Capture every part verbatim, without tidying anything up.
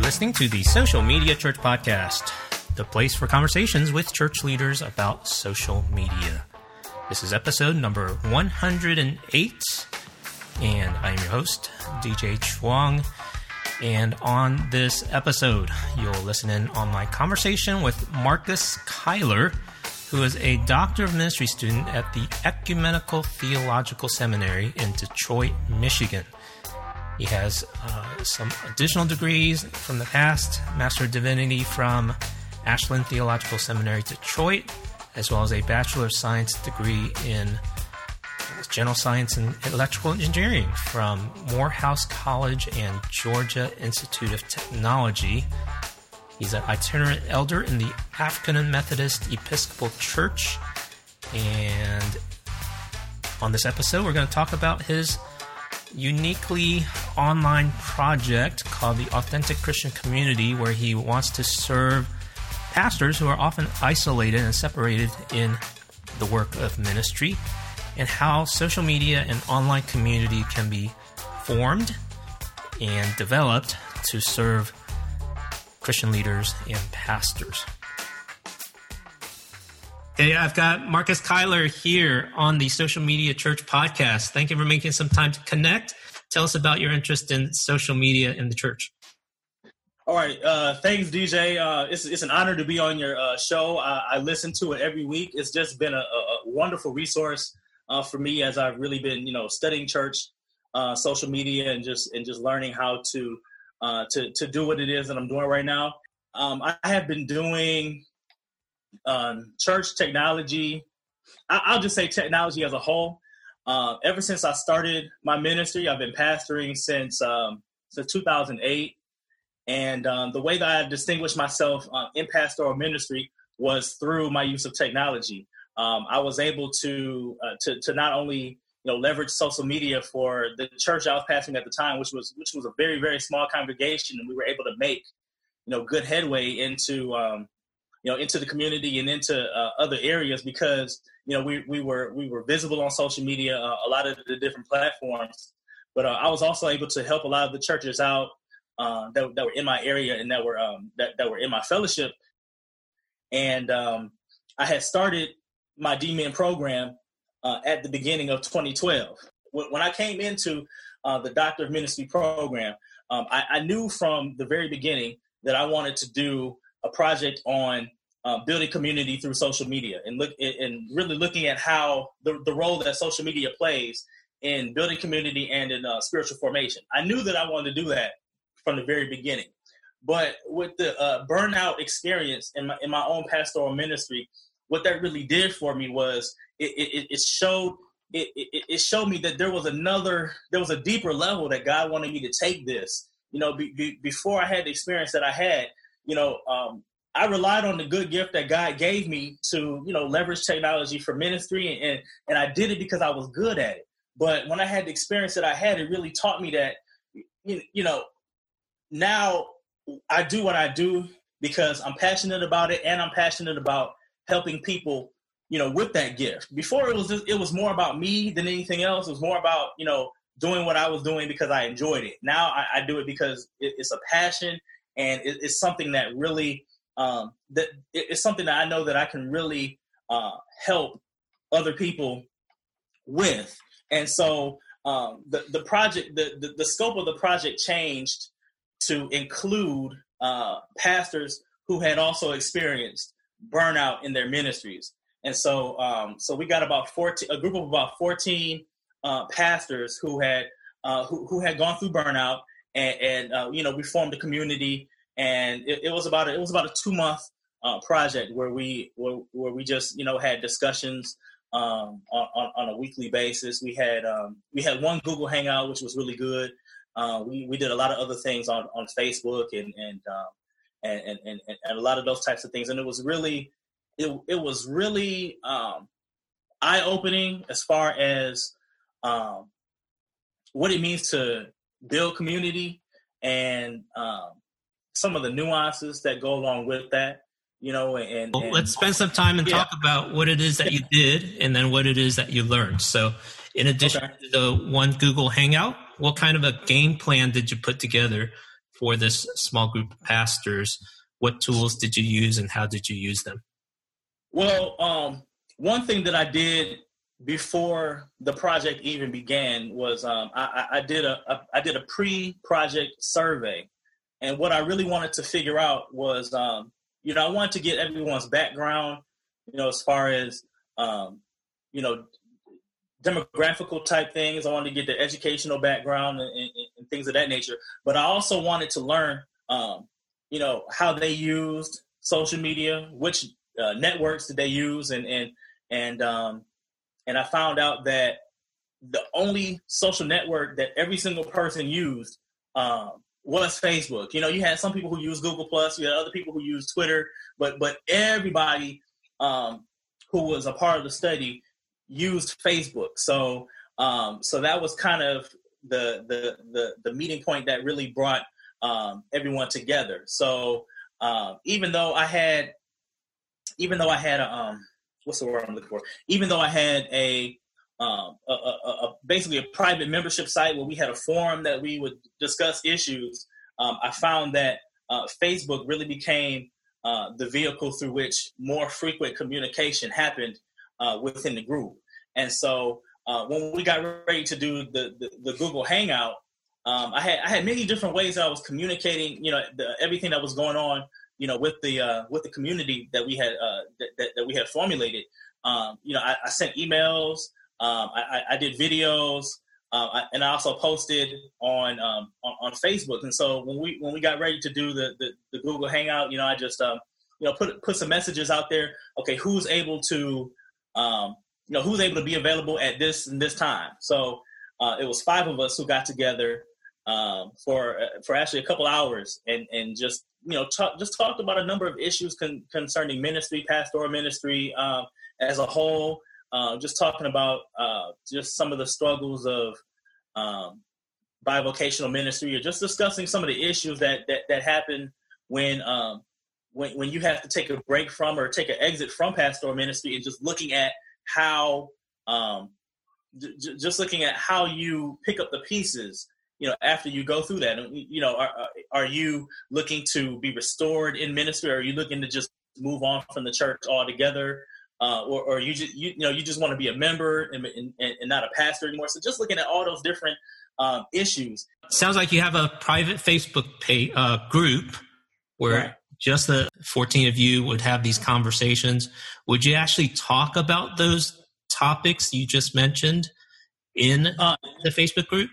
listening to the Social Media Church Podcast, the place for conversations with church leaders about social media. This is episode number one hundred eight, and I am your host, D J Chuang. And on this episode, you'll listen in on my conversation with Marcus Kyler, who is a Doctor of Ministry student at the Ecumenical Theological Seminary in Detroit, Michigan. He has uh, some additional degrees from the past, Master of Divinity from Ashland Theological Seminary, Detroit, as well as a Bachelor of Science degree in General Science and Electrical Engineering from Morehouse College and Georgia Institute of Technology. He's an itinerant elder in the African Methodist Episcopal Church. And on this episode, we're going to talk about his uniquely online project called the Authentic Christian Community, where he wants to serve pastors who are often isolated and separated in the work of ministry, and how social media and online community can be formed and developed to serve Christian leaders and pastors. Hey, I've got Marcus Kyler here on the Social Media Church Podcast. Thank you for making some time to connect. Tell us about your interest in social media in the church. All right. Uh, thanks, D J. Uh, it's, it's an honor to be on your uh, show. I, I listen to it every week. It's just been a, a wonderful resource uh, for me as I've really been, you know, studying church, uh, social media, and just and just learning how to uh, to to do what it is that I'm doing right now. Um, I have been doing um, church technology. I, I'll just say technology as a whole. Uh, ever since I started my ministry, I've been pastoring since um, since two thousand eight. And um, the way that I distinguished myself uh, in pastoral ministry was through my use of technology. Um, I was able to, uh, to to not only you know leverage social media for the church I was pastoring at the time, which was which was a very very small congregation, and we were able to make you know good headway into um, you know into the community and into uh, other areas because you know we we were we were visible on social media, uh, a lot of the different platforms. But uh, I was also able to help a lot of the churches out Uh, that, that were in my area and that were um, that, that were in my fellowship. And um, I had started my D M I N program uh, at the beginning of twenty twelve. When, when I came into uh, the Doctor of Ministry program, um, I, I knew from the very beginning that I wanted to do a project on uh, building community through social media and look and really looking at how the, the role that social media plays in building community and in uh, spiritual formation. I knew that I wanted to do that from the very beginning. But with the uh, burnout experience in my in my own pastoral ministry, what that really did for me was it it, it showed it, it it showed me that there was another there was a deeper level that God wanted me to take this. You know, be, be, before I had the experience that I had, you know, um, I relied on the good gift that God gave me to you know leverage technology for ministry, and and, and I did it because I was good at it. But when I had the experience that I had, it really taught me that you, you know. Now I do what I do because I'm passionate about it, and I'm passionate about helping people, you know, with that gift. Before it was just, it was more about me than anything else. It was more about, you know, doing what I was doing because I enjoyed it. Now I, I do it because it, it's a passion, and it, it's something that really, um, that it, it's something that I know that I can really uh, help other people with. And so um, the the project, the, the the scope of the project changed to include uh, pastors who had also experienced burnout in their ministries. And so um, so we got about fourteen, a group of about fourteen uh, pastors who had uh, who, who had gone through burnout, and, and uh, you know, we formed a community, and it, it was about a, it was about a two month uh, project where we where, where we just you know had discussions um, on, on on a weekly basis. We had um, we had one Google Hangout, which was really good. Uh, we, we did a lot of other things on, on Facebook and and, um, and and and and a lot of those types of things, and it was really it it was really um, eye opening as far as um, what it means to build community and um, some of the nuances that go along with that. You know, and, well, and let's spend some time and yeah. talk about what it is that you did, and then what it is that you learned. So, in addition okay. to the one Google Hangout, what kind of a game plan did you put together for this small group of pastors, what tools did you use and how did you use them? Well, um, one thing that I did before the project even began was um, I, I did a, a I did a pre-project survey, and what I really wanted to figure out was um, you know I wanted to get everyone's background, you know, as far as um, you know demographical type things. I wanted to get their educational background and, and, and things of that nature, but I also wanted to learn um, you know how they used social media, which uh, networks did they use, and and and um, And I found out that the only social network that every single person used um, was Facebook. You know, you had some people who use Google Plus, you had other people who use Twitter, but but everybody um, who was a part of the study used Facebook. So um, so that was kind of the the the, the meeting point that really brought um, everyone together. So uh, even though I had, even though I had a um, what's the word I'm looking for? Even though I had a, um, a, a, a basically a private membership site where we had a forum that we would discuss issues, um, I found that uh, Facebook really became uh, the vehicle through which more frequent communication happened uh, within the group. And so uh, when we got ready to do the, the, the Google Hangout, um, I had I had many different ways that I was communicating, you know, the, everything that was going on, you know, with the uh, with the community that we had uh, that, that, that we had formulated. Um, you know, I, I sent emails, um, I, I did videos, uh, I, and I also posted on, um, on on Facebook. And so when we when we got ready to do the the, the Google Hangout, you know, I just um, you know put put some messages out there. Okay, who's able to um, you know who's able to be available at this and this time? So uh, it was five of us who got together um, for for actually a couple hours and and just. you know, talk, just talked about a number of issues con- concerning ministry, pastoral ministry um, as a whole, uh, just talking about uh, just some of the struggles of um, bivocational ministry, or just discussing some of the issues that that, that happen when, um, when when you have to take a break from or take an exit from pastoral ministry, and just looking at how, um, j- just looking at how you pick up the pieces, you know, after you go through that. You know, are, are you looking to be restored in ministry, or are you looking to just move on from the church altogether? Uh, or, or you just, you, you know, you just want to be a member and, and, and not a pastor anymore. So just looking at all those different um, issues. Sounds like you have a private Facebook page, uh, group where right. just the fourteen of you would have these conversations. Would you actually talk about those topics you just mentioned in uh, the Facebook group?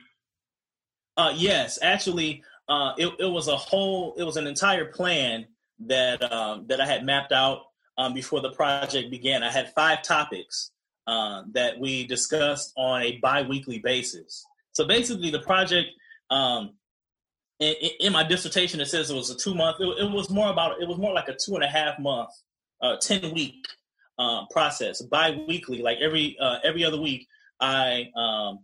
Uh, yes, actually, uh, it, it was a whole, it was an entire plan that um, that I had mapped out um, before the project began. I had five topics uh, that we discussed on a bi-weekly basis. So basically, the project, um, in, in my dissertation, it says it was a two-month. It, it was more about, it was more like a two and a half month, uh, ten-week uh, process, bi-weekly, like every uh, every other week. I um,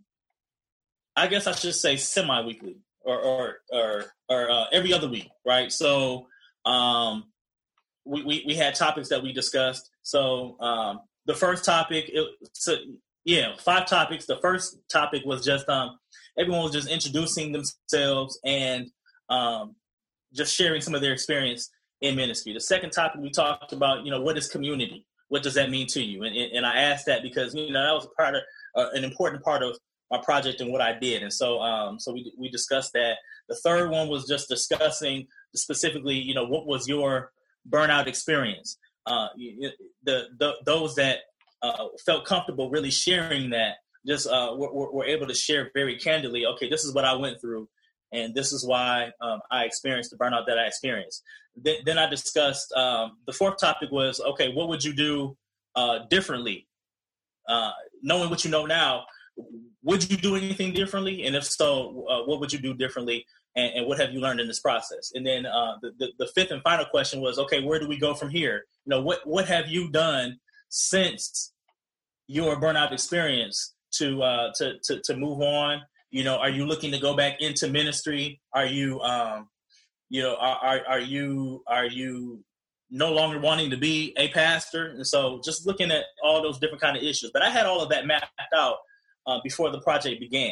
I guess I should say semi-weekly or or or, or uh, every other week, right? So um, we, we we had topics that we discussed. So um, the first topic, it, so, yeah, five topics. The first topic was just um, everyone was just introducing themselves and um, just sharing some of their experience in ministry. The second topic we talked about, you know, what is community? What does that mean to you? And and I asked that because, you know, that was part of uh, an important part of my project and what I did. And so um, so we we discussed that. The third one was just discussing specifically, you know, what was your burnout experience? Uh, the, the those that uh, felt comfortable really sharing that just uh, were, were able to share very candidly, okay, this is what I went through, and this is why um, I experienced the burnout that I experienced. Then, then I discussed, um, the fourth topic was, okay, what would you do uh, differently? Uh, knowing what you know now, would you do anything differently? And if so, uh, what would you do differently? And, and what have you learned in this process? And then uh, the, the, the fifth and final question was, okay, where do we go from here? You know, what, what have you done since your burnout experience to, uh, to, to, to move on? You know, are you looking to go back into ministry? Are you, um, you know, are, are, are you, are you no longer wanting to be a pastor? And so just looking at all those different kind of issues. But I had all of that mapped out Uh, before the project began.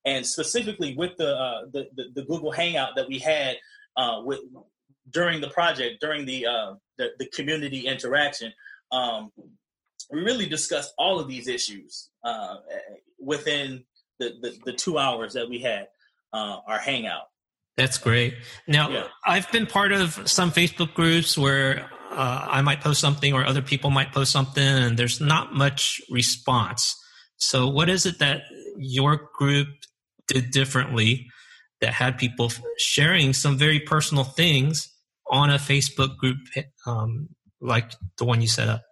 and specifically with the uh, the, the the Google Hangout that we had uh, with during the project, during the uh, the, the community interaction. Um, we really discussed all of these issues uh, within the, the the two hours that we had uh, our Hangout. That's great. Now, yeah. I've been part of some Facebook groups where uh, I might post something or other people might post something, and there's not much response. So what is it that your group did differently that had people sharing some very personal things on a Facebook group um, like the one you set up?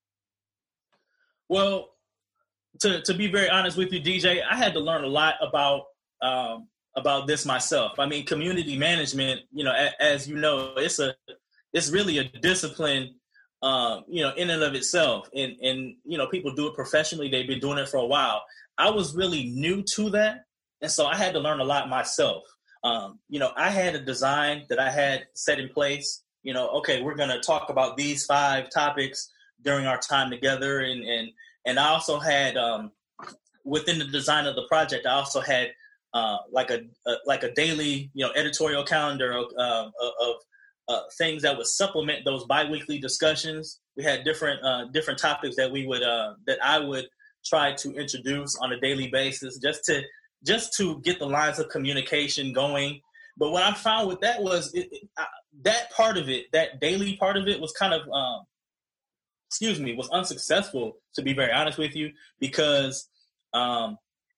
Well, to, to be very honest with you, D J, I had to learn a lot about um, about this myself. I mean, community management, you know, a, as you know, it's a it's really a discipline, um, you know, in and of itself. And, and, you know, people do it professionally. They've been doing it for a while. I was really new to that. And so I had to learn a lot myself. Um, you know, I had a design that I had set in place, you know, okay, we're going to talk about these five topics during our time together. And, and, and I also had, um, within the design of the project, I also had uh, like a, a, like a daily, you know, editorial calendar of, uh, of uh, things that would supplement those biweekly discussions. We had different, uh, different topics that we would, uh, that I would try to introduce on a daily basis just to, just to get the lines of communication going. But what I found with that was it, it, I, that part of it, that daily part of it was kind of, um, excuse me, was unsuccessful, to be very honest with you, because um,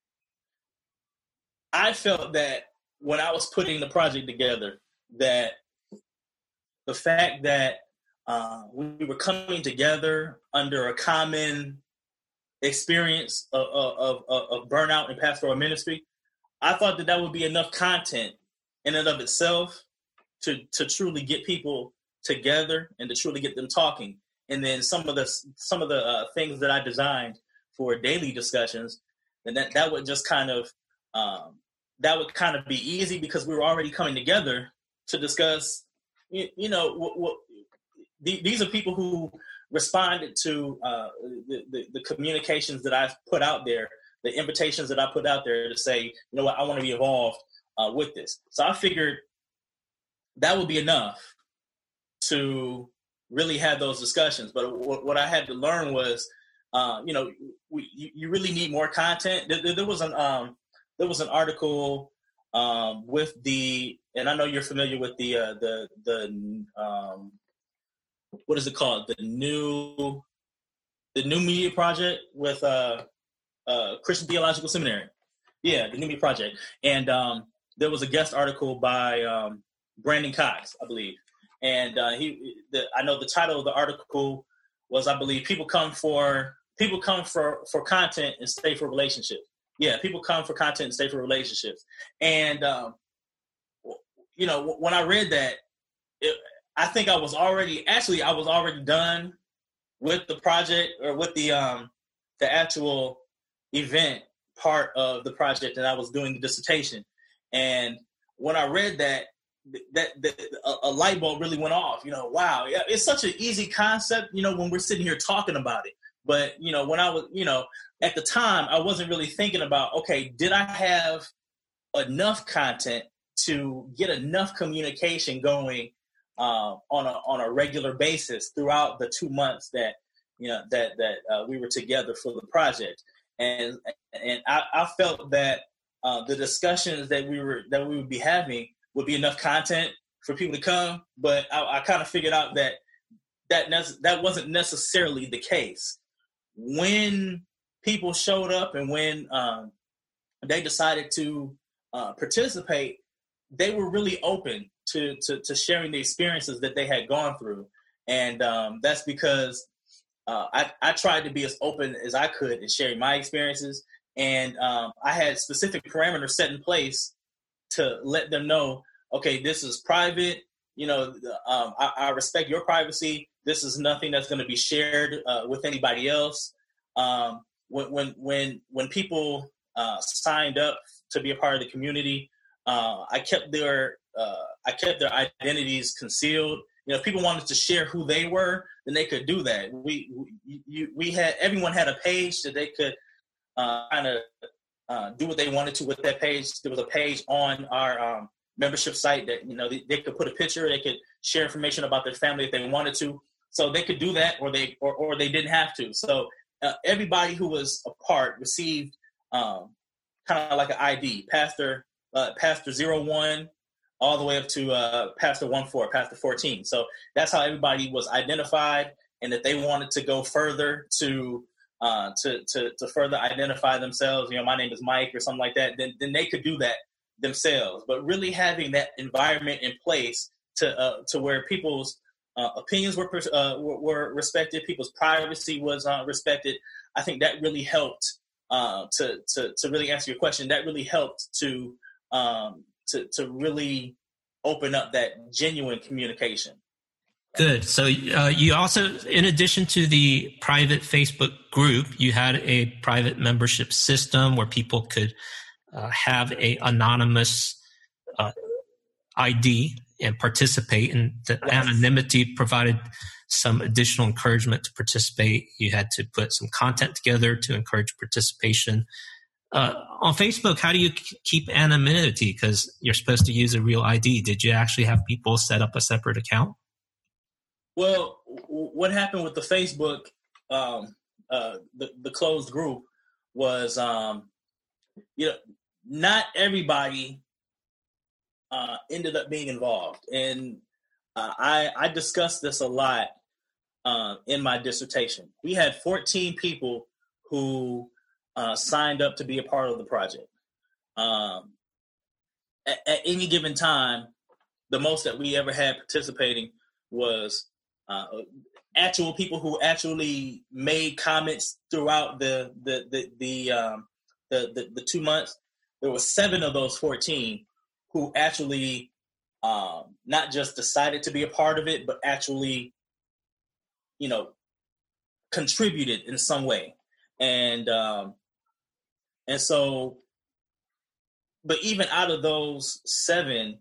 I felt that when I was putting the project together, that the fact that uh, we were coming together under a common experience of, of, of, of burnout in pastoral ministry, I thought that that would be enough content in and of itself to, to truly get people together and to truly get them talking. And then some of the some of the uh, things that I designed for daily discussions, and that, that would just kind of um, that would kind of be easy because we were already coming together to discuss. You, you know, what, what, the, these are people who responded to uh, the, the the communications that I put out there, the invitations that I put out there to say, you know what, I want to be involved uh, with this. So I figured that would be enough to really have those discussions. But what, what I had to learn was, uh, you know, we, you, you really need more content. There, there was an um, there was an article um, with the, and I know you're familiar with the uh, the the um, what is it called? The new the New Media Project with uh, uh, Christian Theological Seminary. Yeah, the New Media Project. And um, there was a guest article by um, Brandon Cox, I believe. And uh, he, the, I know the title of the article was, I believe, people come for people come for, for content and stay for relationships. Yeah, people come for content and stay for relationships. And um, you know, when I read that, it, I think I was already actually I was already done with the project or with the um, the actual event part of the project, and I was doing the dissertation. And when I read that. That, that a, a light bulb really went off. You know, wow, yeah, it's such an easy concept. You know, when we're sitting here talking about it, but you know, when I was, you know, at the time, I wasn't really thinking about, okay, did I have enough content to get enough communication going uh, on a on a regular basis throughout the two months that you know that that uh, we were together for the project, and and I, I felt that uh, the discussions that we were that we would be having would be enough content for people to come, but I, I kind of figured out that that ne- that wasn't necessarily the case. When people showed up and when um, they decided to uh, participate, they were really open to, to to sharing the experiences that they had gone through, and um, that's because uh, I, I tried to be as open as I could in sharing my experiences, and um, I had specific parameters set in place to let them know, okay, this is private. You know, um, I, I respect your privacy. This is nothing that's going to be shared uh, with anybody else. Um, when when when when people uh, signed up to be a part of the community, uh, I kept their uh, I kept their identities concealed. You know, if people wanted to share who they were, then they could do that. We we, we had everyone had a page that they could uh, kind of uh, do what they wanted to with that page. There was a page on our um, membership site that, you know, they, they could put a picture, they could share information about their family if they wanted to. So they could do that, or they or, or they didn't have to. So uh, everybody who was a part received um, kind of like an I D, Pastor uh, Pastor zero one, all the way up to uh, Pastor one four, Pastor fourteen. So that's how everybody was identified, and that they wanted to go further to uh, to, to to further identify themselves. You know, my name is Mike or something like that. Then then they could do that themselves. But really having that environment in place to uh, to where people's uh, opinions were, uh, were were respected, people's privacy was uh, respected. I think that really helped uh, to to to really answer your question. That really helped to um, to to really open up that genuine communication. Good. So uh, you also, in addition to the private Facebook group, you had a private membership system where people could uh, have a anonymous uh, I D and participate, and the yes. anonymity provided some additional encouragement to participate. You had to put some content together to encourage participation. Uh, on Facebook, how do you keep anonymity? Because you're supposed to use a real I D. Did you actually have people set up a separate account? Well, what happened with the Facebook, um, uh, the, the closed group was, um, you know, not everybody uh, ended up being involved. And uh, I, I discussed this a lot uh, in my dissertation. We had fourteen people who uh, signed up to be a part of the project. Um, at, at any given time, the most that we ever had participating was Uh, actual people who actually made comments throughout the the the the, um, the the the two months. There were seven of those fourteen who actually um, not just decided to be a part of it, but actually, you know, contributed in some way. And um, and so, but even out of those seven,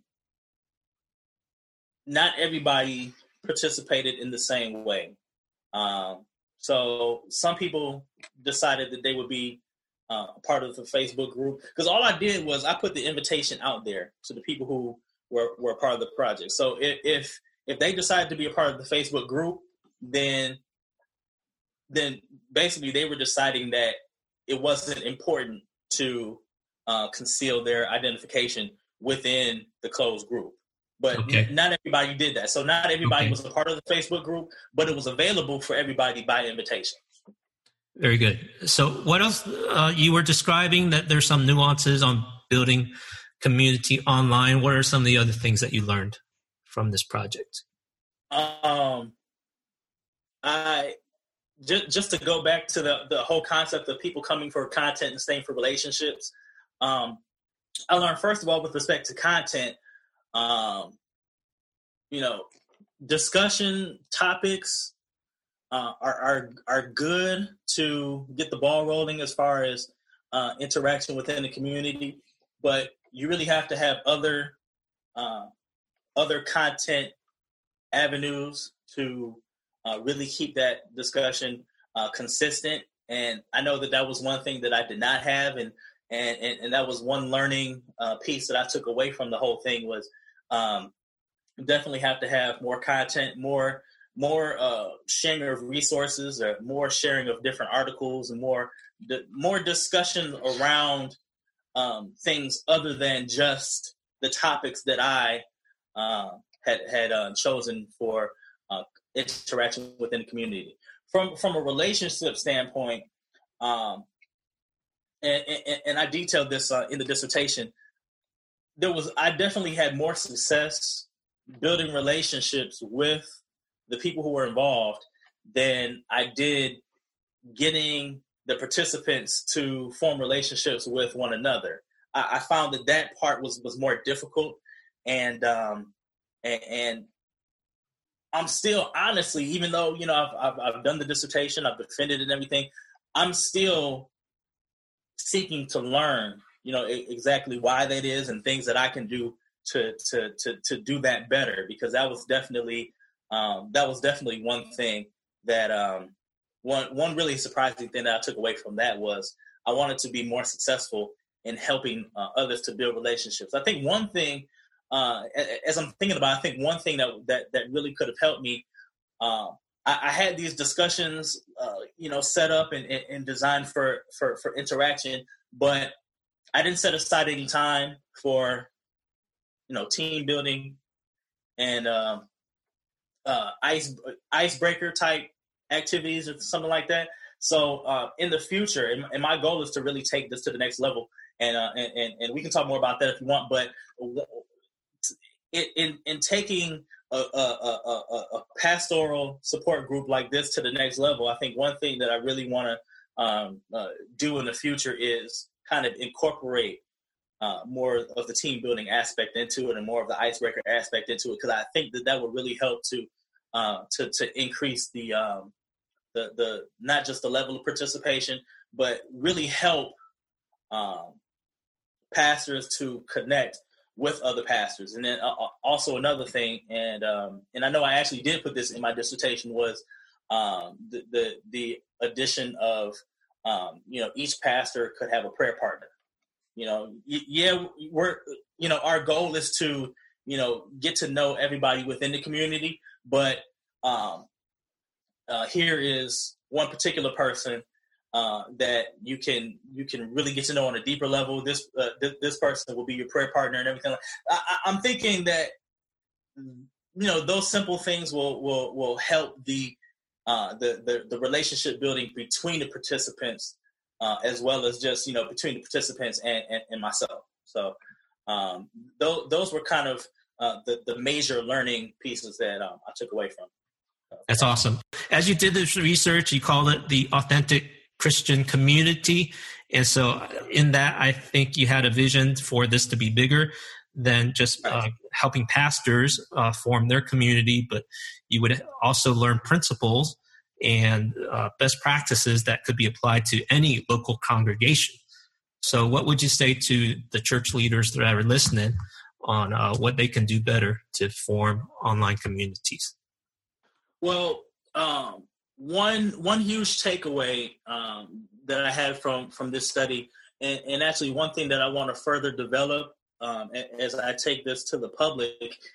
not everybody participated in the same way. Um, so some people decided that they would be uh, a part of the Facebook group, because all I did was I put the invitation out there to the people who were, were a part of the project. So if, if if they decided to be a part of the Facebook group, then then basically they were deciding that it wasn't important to uh, conceal their identification within the closed group. But okay. not everybody did that. So not everybody okay. was a part of the Facebook group, but it was available for everybody by invitation. Very good. So what else? Uh, you were describing that there's some nuances on building community online. What are some of the other things that you learned from this project? Um, I just, just to go back to the, the whole concept of people coming for content and staying for relationships. Um, I learned, first of all, with respect to content, Um, you know, discussion topics uh, are, are are good to get the ball rolling as far as uh, interaction within the community, but you really have to have other uh, other content avenues to uh, really keep that discussion uh, consistent. And I know that that was one thing that I did not have, and and and, and that was one learning uh, piece that I took away from the whole thing was. Um, definitely have to have more content, more more uh, sharing of resources, or more sharing of different articles, and more di- more discussion around um, things other than just the topics that I uh, had had uh, chosen for uh, interaction within the community. From from a relationship standpoint, um, and, and, and I detailed this uh, in the dissertation. There was, I definitely had more success building relationships with the people who were involved than I did getting the participants to form relationships with one another. I, I found that that part was, was more difficult, and, um, and and I'm still honestly, even though you know I've, I've I've done the dissertation, I've defended it and everything, I'm still seeking to learn. You know, exactly why that is and things that I can do to to to to do that better, because that was definitely um, that was definitely one thing that um, one one really surprising thing that I took away from that was I wanted to be more successful in helping uh, others to build relationships. I think one thing, uh, as I'm thinking about, I think one thing that that, that really could have helped me. Uh, I, I had these discussions, uh, you know, set up and, and, and designed for, for for interaction, but I didn't set aside any time for, you know, team building and um, uh, ice icebreaker type activities or something like that. So uh, in the future, and, and my goal is to really take this to the next level, and uh, and, and and we can talk more about that if you want. But in in, in taking a, a, a, a pastoral support group like this to the next level, I think one thing that I really want to um, uh, do in the future is kind of incorporate uh, more of the team building aspect into it and more of the icebreaker aspect into it, because I think that that would really help to uh, to to increase the um, the the not just the level of participation, but really help um, pastors to connect with other pastors. And then uh, also another thing, and um, and I know I actually did put this in my dissertation, was um, the, the the addition of um, you know, each pastor could have a prayer partner. You know, yeah, we're you know our goal is to you know get to know everybody within the community, but um, uh, here is one particular person uh, that you can you can really get to know on a deeper level. This uh, th- this person will be your prayer partner and everything. I- I'm thinking that you know those simple things will will will help the uh, the, the the relationship building between the participants, uh, as well as just you know between the participants and and, and myself. So um, th- those were kind of uh, the the major learning pieces that um, I took away from. That's awesome. As you did this research, you called it the authentic Christian community. And so in that, I think you had a vision for this to be bigger than just uh, helping pastors uh, form their community, but you would also learn principles and uh, best practices that could be applied to any local congregation. So what would you say to the church leaders that are listening on uh, what they can do better to form online communities? Well, um, one one huge takeaway um, that I had from, from this study, and, and actually one thing that I want to further develop um, as I take this to the public,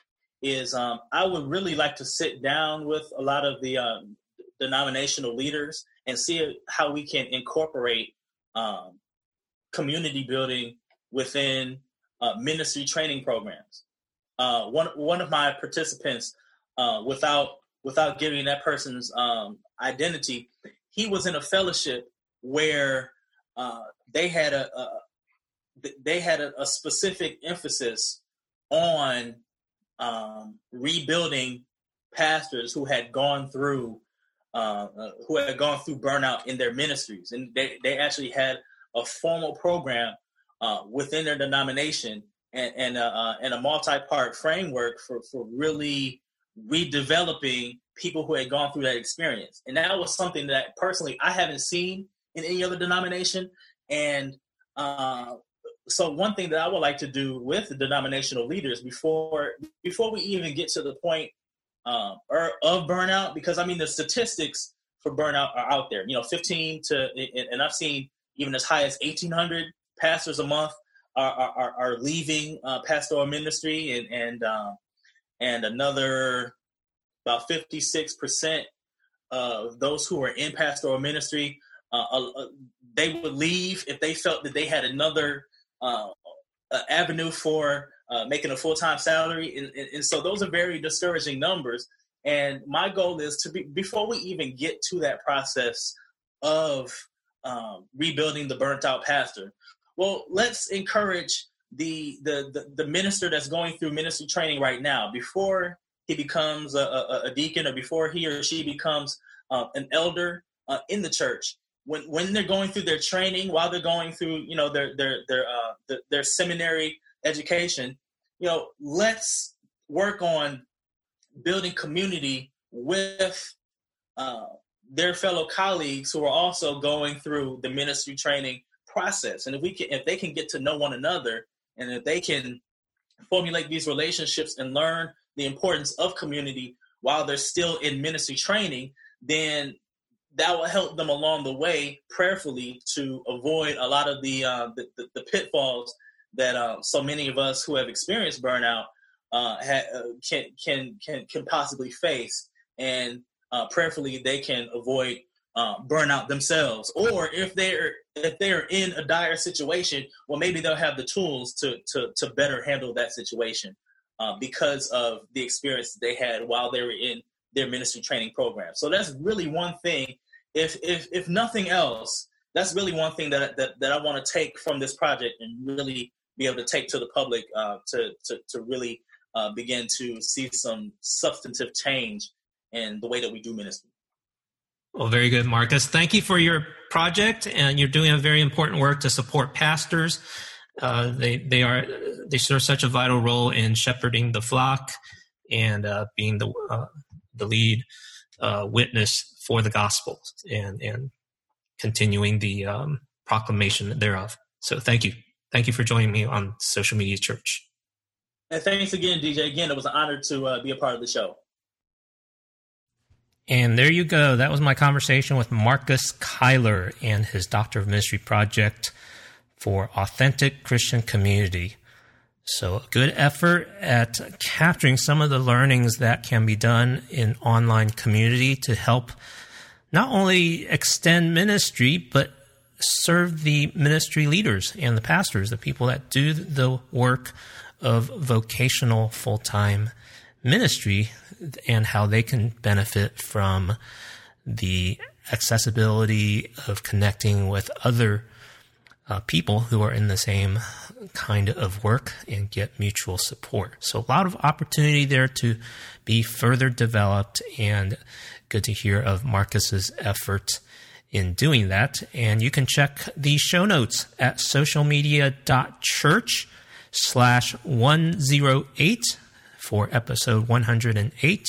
is um, I would really like to sit down with a lot of the um, denominational leaders and see how we can incorporate um, community building within uh, ministry training programs. Uh, one one of my participants, uh, without without giving that person's um, identity, he was in a fellowship where uh, they had a, a they had a, a specific emphasis on um, rebuilding pastors who had gone through uh, uh, who had gone through burnout in their ministries, and they, they actually had a formal program uh, within their denomination and and, uh, uh, and a multi-part framework for for really redeveloping people who had gone through that experience. And that was something that personally I haven't seen in any other denomination. And uh, so one thing that I would like to do with the denominational leaders before before we even get to the point um, or of burnout, because I mean the statistics for burnout are out there. You know, fifteen to, and I've seen even as high as eighteen hundred pastors a month are are, are leaving uh, pastoral ministry, and and um, and another about fifty-six percent of those who are in pastoral ministry, uh, uh, they would leave if they felt that they had another uh, uh, avenue for uh, making a full-time salary. And, and, and so those are very discouraging numbers. And my goal is to be, before we even get to that process of um, rebuilding the burnt out pastor, well, let's encourage the, the, the, the minister that's going through ministry training right now, before he becomes a, a, a deacon or before he or she becomes uh, an elder uh, in the church. When when they're going through their training, while they're going through, you know, their their their uh, their, their seminary education, you know, let's work on building community with uh, their fellow colleagues who are also going through the ministry training process. And if we can, if they can get to know one another, and if they can formulate these relationships and learn the importance of community while they're still in ministry training, then that will help them along the way prayerfully to avoid a lot of the uh, the, the, the pitfalls that uh, so many of us who have experienced burnout uh, ha- uh, can can can can possibly face, and uh, prayerfully they can avoid uh, burnout themselves. Or if they're if they're in a dire situation, well, maybe they'll have the tools to to to better handle that situation uh, because of the experience they had while they were in their ministry training program. So that's really one thing. If if if nothing else, that's really one thing that that, that I want to take from this project and really be able to take to the public uh, to, to to really uh, begin to see some substantive change in the way that we do ministry. Well, very good, Marcus. Thank you for your project, and you're doing a very important work to support pastors. Uh, they they are they serve such a vital role in shepherding the flock and uh, being the uh, the lead uh, witness for the gospel and, and continuing the um, proclamation thereof. So thank you. Thank you for joining me on Social Media Church. And thanks again, D J. Again, it was an honor to uh, be a part of the show. And there you go. That was my conversation with Marcus Kyler and his Doctor of Ministry project for Authentic Christian Community. So a good effort at capturing some of the learnings that can be done in online community to help not only extend ministry, but serve the ministry leaders and the pastors, the people that do the work of vocational full-time ministry, and how they can benefit from the accessibility of connecting with other uh, people who are in the same kind of work and get mutual support. So a lot of opportunity there to be further developed, and good to hear of Marcus's effort in doing that. And you can check the show notes at socialmedia.church slash 108 for episode one hundred eight.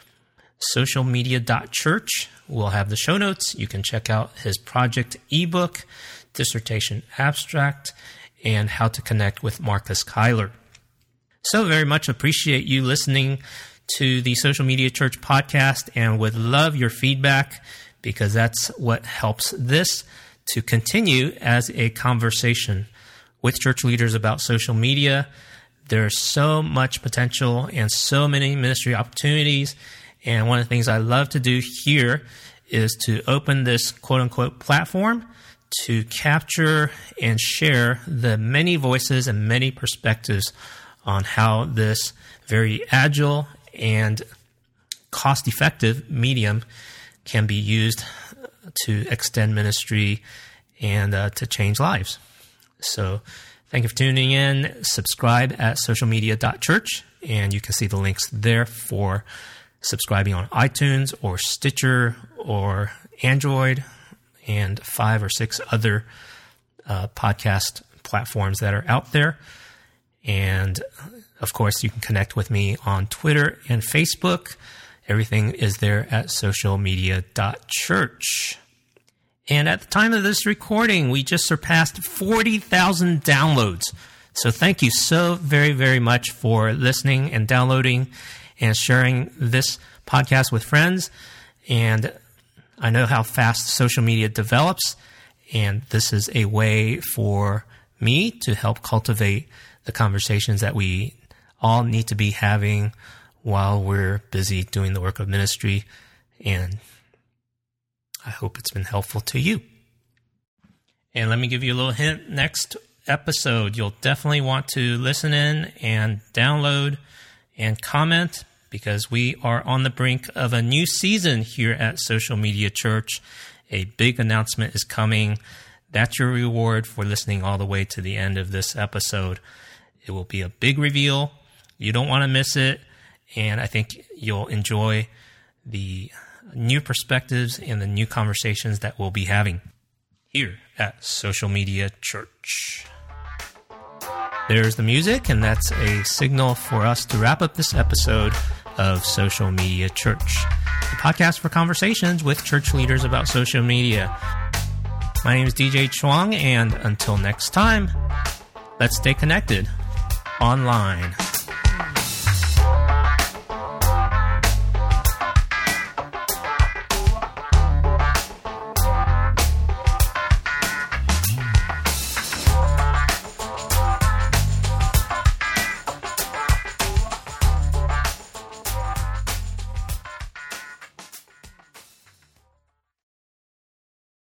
Socialmedia.church will have the show notes. You can check out his project ebook, dissertation abstract, and how to connect with Marcus Kyler. So very much appreciate you listening to the Social Media Church podcast, and would love your feedback, because that's what helps this to continue as a conversation with church leaders about social media. There's so much potential and so many ministry opportunities. And one of the things I love to do here is to open this quote-unquote platform to capture and share the many voices and many perspectives on how this very agile and cost-effective medium can be used to extend ministry and uh, to change lives. So thank you for tuning in. Subscribe at socialmedia.church, and you can see the links there for subscribing on iTunes or Stitcher or Android and five or six other uh, podcast platforms that are out there. And of course, you can connect with me on Twitter and Facebook. Everything is there at socialmedia.church. And at the time of this recording, we just surpassed forty thousand downloads. So thank you so very, very much for listening and downloading and sharing this podcast with friends. And I know how fast social media develops, and this is a way for me to help cultivate the conversations that we all need to be having while we're busy doing the work of ministry. And I hope it's been helpful to you. And let me give you a little hint. Next episode, you'll definitely want to listen in and download and comment, because we are on the brink of a new season here at Social Media Church. A big announcement is coming. That's your reward for listening all the way to the end of this episode. It will be a big reveal. You don't want to miss it. And I think you'll enjoy the new perspectives and the new conversations that we'll be having here at Social Media Church. There's the music, and that's a signal for us to wrap up this episode of Social Media Church, the podcast for conversations with church leaders about social media. My name is D J Chuang, and until next time, let's stay connected online.